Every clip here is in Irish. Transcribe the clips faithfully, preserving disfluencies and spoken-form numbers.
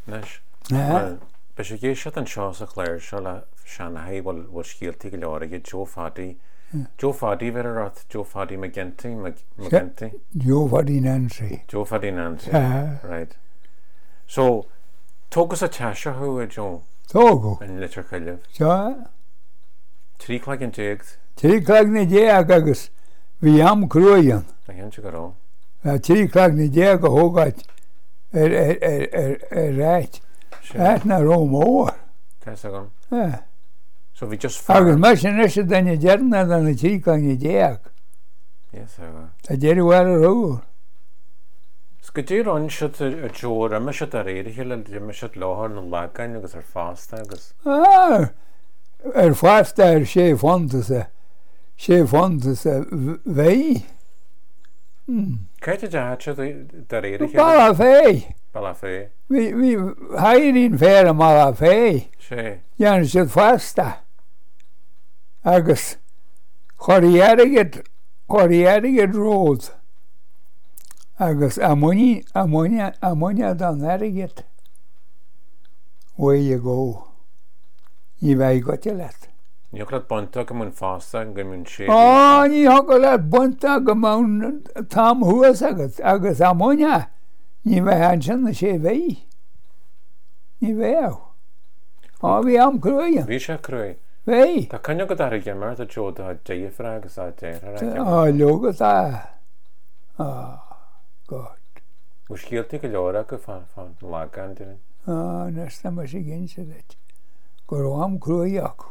Nes. Eh? Be sé gé se an seo a chléir se le sena hahil bhil scialtaí go leir ige Joe Faddy. Joe Faddy ver rat Joe Faddy McGinty McGinty. Joe Faddy Nancy. Joe Faddy Nancy. Ah. Right. So tógus a teise thu a Joe. Tógu. In litir chuileh. Seo. Trí clag an déag. Trí clag na déag agus bhí am cruúan. A hen se go rá. Trí clag na déag go hógáid ar ráit. Ráit na róm óir. Tess a gan. Eh. So bhí just Agus me sin is danne dearna an na trí clag na déag. Yes, a ga. Tá déir bhar a rúr. Go dtír an si a Joe a me se a réidir le me se láthir na legain agus ar fásta agus. Ah, ar fásta ar sé fantasa. Sé fantasa bhé. Caite de háte de réidir Bala fé. Bala fé. Bhí hairín fér a mala fé. Sé. Dhean siad fásta. Agus choiríarigid choiríarigid ród. Agus ammonia ammonia ammonia dan arigid. Way you go. Ní bheith go te leat. Ní le bonta go mún fásta go mún sé. Á, ní ho le bonta go mún tam huas agus agus ammonia. Ní bheith an sin na sé bheith. Ní bheith. Á, bhí am cruúan. Bhí sé cruú. Bheith. Tá cynne go dar a gemar a Joe a déifra agus a déir. Á, lógad a. Á, God. Bú scialtaí go leir go fan legain duine. Á, nes na mar sé ginse leit. Go am cruúach.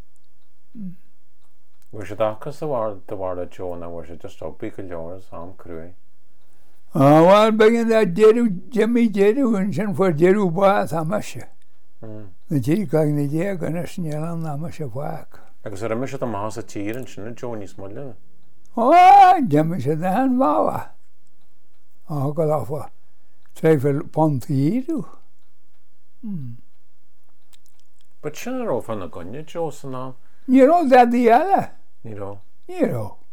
Bú sé dachas a bhar de bhar a Joe na bhar sé just opí go leir am cruú. Á, bhil begin a déirú Jimmy déirú an sin for déirú báth a meise. Na tí cag na déag an is snealan na meise bhaach. Agus ar a mis a más a tír an sinna Joe níos mo le. Á, Jimmy sé na an bháha. Á, go láfa tréfil pont íru. But sinna ró fan na gunne Joe san ná. Ní ró dadí eile. Ní ró. Ní ró.